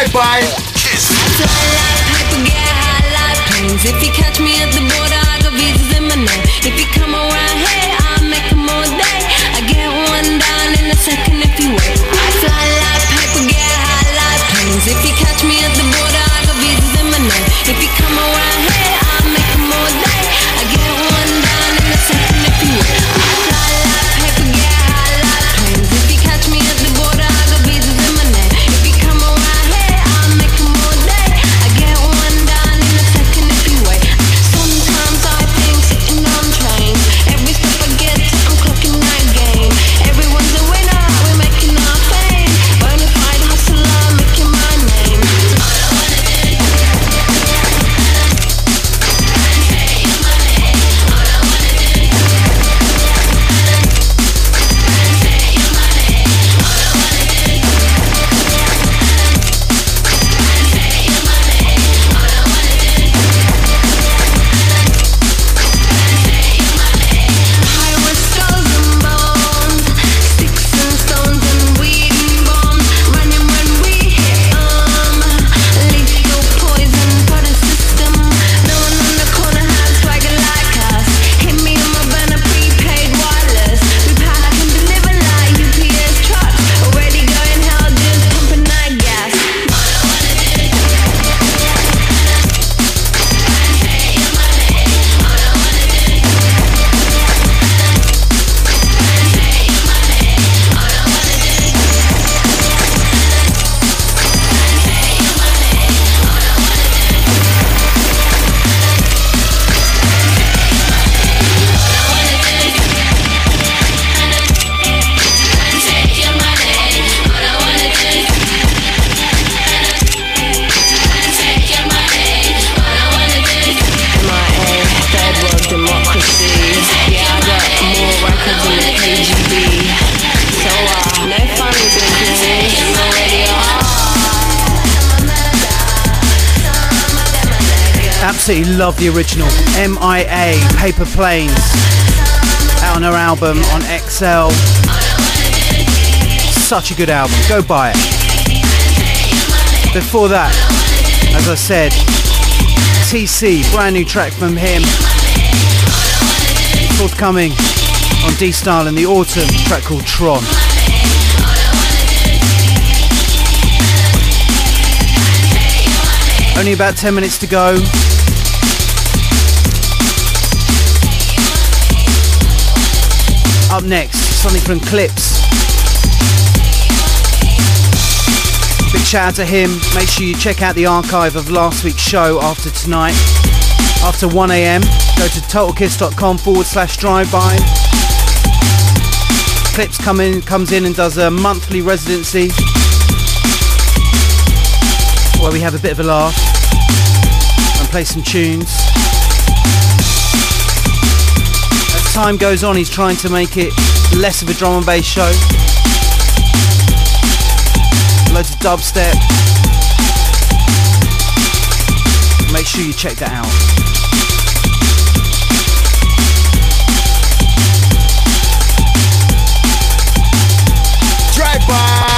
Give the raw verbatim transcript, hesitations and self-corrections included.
Drive-By Kiss. If you catch me at the border, I got visas in my name. If you come around here, I'll make them all day. I get one down in a second if you wait. I fly like paper, get high like planes. If you catch me at the border, I got visas in my name. If you come around here, I'll make them all day. I get one down in a second if you wait. I fly like paper, get high like planes. If you catch me at the border, I got visas in my name. If you come around here, I'll make them all day. I get one down in a second if you wait. Sometimes I think sitting on trains. Every step I get to, I'm clocking that game. Everyone's a winner, we're making our fame. Bonafide hustler, making my name. All I wanna do is say my name. All I wanna do is say my name. All I wanna do is say my name. All I wanna do is high with skulls and bones, sticks and stones and weed and bombs, running when we hit 'em. Lethal poison for the system. No one on the corner has swagger like us. Hit me on my burner, prepaid wireless. We pack and deliver like U P S trucks. Already going hell, just pumping that gas. All I wanna do is say my name. All I wanna do is say my name. All I wanna do is M I A, third world democracy. Yeah, I got more records than the K G B. So, uh, no funny business, you already are. Absolutely love the original. M I A, Paper Planes. Out on her album on X L. Such a good album. Go buy it. Before that, as I said, T C, brand new track from him. Forthcoming on D-Style in the autumn, track called Tron. Only about ten minutes to go. Up next, something from Clips. Big shout out to him. Make sure you check out the archive of last week's show after tonight. After one a m, go to totalkiss.com forward slash drive-by. Clips come in, comes in and does a monthly residency where we have a bit of a laugh and play some tunes. As time goes on, he's trying to make it less of a drum and bass show. Loads of dubstep. Make sure you check that out. Drive-By